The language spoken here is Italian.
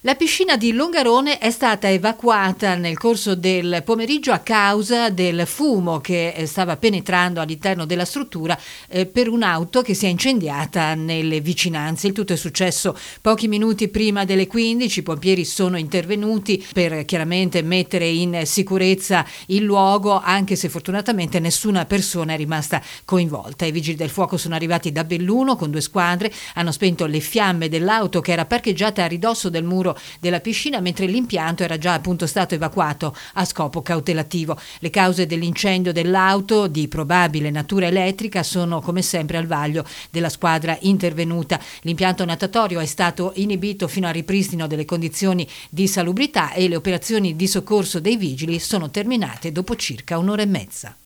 La piscina di Longarone è stata evacuata nel corso del pomeriggio a causa del fumo che stava penetrando all'interno della struttura per un'auto che si è incendiata nelle vicinanze. Il tutto è successo pochi minuti prima delle 15. I pompieri sono intervenuti per chiaramente mettere in sicurezza il luogo, anche se fortunatamente nessuna persona è rimasta coinvolta. I vigili del fuoco sono arrivati da Belluno con 2 squadre, hanno spento le fiamme dell'auto che era parcheggiata a ridosso del muro della piscina, mentre l'impianto era già appunto stato evacuato a scopo cautelativo. Le cause dell'incendio dell'auto, di probabile natura elettrica, sono come sempre al vaglio della squadra intervenuta. L'impianto natatorio è stato inibito fino al ripristino delle condizioni di salubrità e le operazioni di soccorso dei vigili sono terminate dopo circa 1 ora e mezza.